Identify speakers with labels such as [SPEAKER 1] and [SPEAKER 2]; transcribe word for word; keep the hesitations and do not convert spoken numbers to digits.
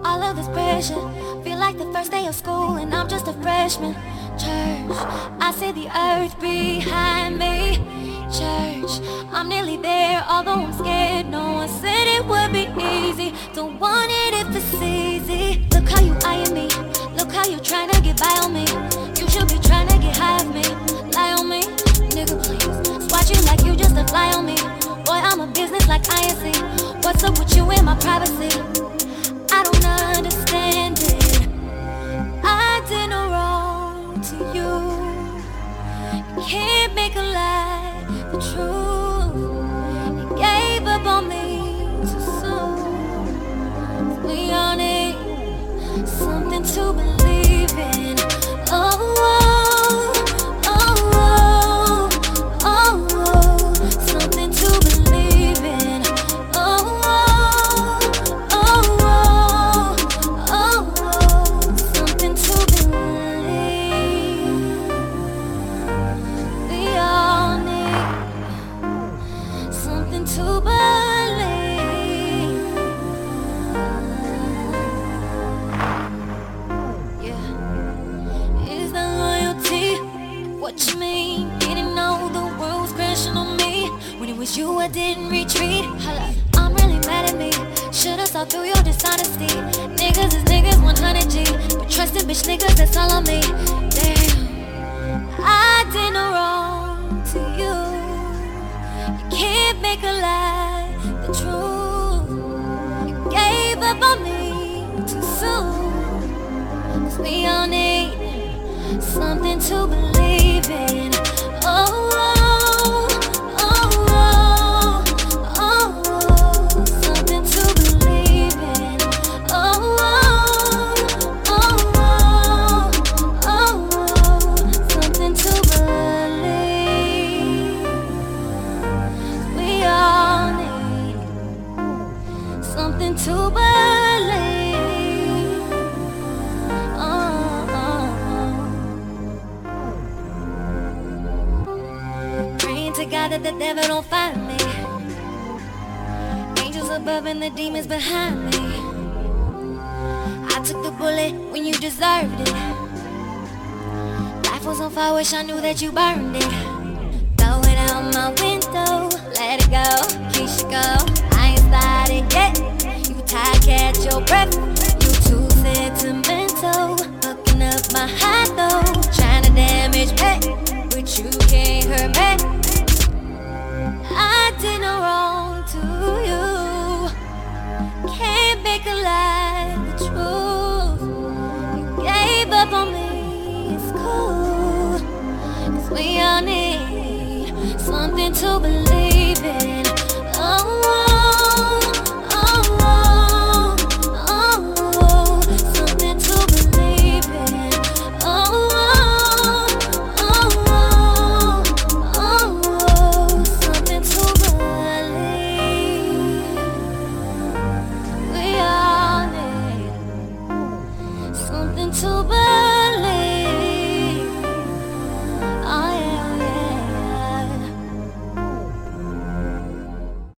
[SPEAKER 1] All of this pressure, feel like the first day of school and I'm just a freshman. Church, I see the earth behind me. Church, I'm nearly there, although I'm scared. No one said it would be easy. Don't want it if it's easy. Look how you eyeing me, look how you trying to get by on me. You should be trying to get high of me. Lie on me, nigga please. Swatch you like you just a fly on me. Boy, I'm a business like I N C. What's up with you and my privacy? I don't understand it. I did no wrong to you. You can't make a lie the truth. You gave up on me too soon. We all need something to believe in. Oh, oh, oh, oh, oh, oh. Something to believe in. Oh, oh, oh, oh, oh, oh. Something to believe. We all need something to believe. Yeah. Is that loyalty? What you mean? Didn't know the world was crashing on me. When it was you, I didn't retreat. Holla, I'm really mad at me. Should've saw through your dishonesty. Niggas is niggas one hundred G. But trusting bitch niggas, that's all on me. Damn, I did no wrong to you. You can't make a lie the truth. You gave up on me too soon. Cause we all need something to believe in. Oh, oh, oh, oh, oh, oh. Something to believe in. Oh, oh, oh, oh, oh, oh. Something to believe. We all need something to believe. Oh, oh, oh. Praying to God that the devil don't find me. Angels above and the demons behind me. I took the bullet when you deserved it. Life was on fire, wish I knew that you burned it. Throw it out my window, let it go, Keisha go. I ain't started yet. You tired, catch your breath. You too sentimental, fucking up my high though. Trying to damage me, but you can't hurt me. I did no wrong to you. Can't make a lie the truth. You gave up on me, it's cool. Cause we all need something to believe in. Oh, oh, oh, oh, oh. Something to believe in. Oh, oh, oh, oh, oh, oh. Something to believe. We all need something to believe.